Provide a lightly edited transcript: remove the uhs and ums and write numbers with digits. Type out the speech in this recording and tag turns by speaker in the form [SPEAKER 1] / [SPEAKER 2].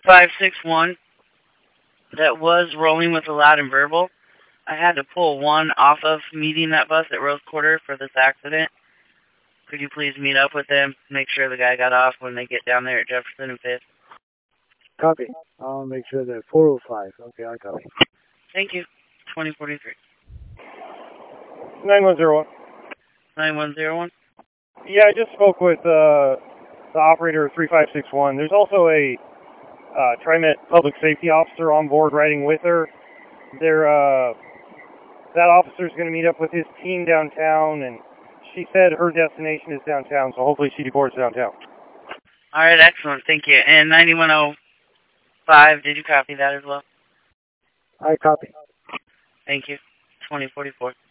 [SPEAKER 1] 3561 that was rolling with a loud and verbal. I had to pull one off of meeting that bus at Rose Quarter for this accident. Could you please meet up with them, make sure the guy got off when they get down there at Jefferson and 5th?
[SPEAKER 2] Copy. I'll make sure that 405. Okay, I copy.
[SPEAKER 1] Thank you. 2043.
[SPEAKER 3] 9101.
[SPEAKER 1] 9101.
[SPEAKER 3] Yeah, I just spoke with the operator of 3561. There's also a TriMet public safety officer on board riding with her. That officer's going to meet up with his team downtown, and she said her destination is downtown, so hopefully she deports downtown.
[SPEAKER 1] All right, excellent. Thank you. And 9105, did you copy that as well?
[SPEAKER 2] I copy.
[SPEAKER 1] Thank you. 2044.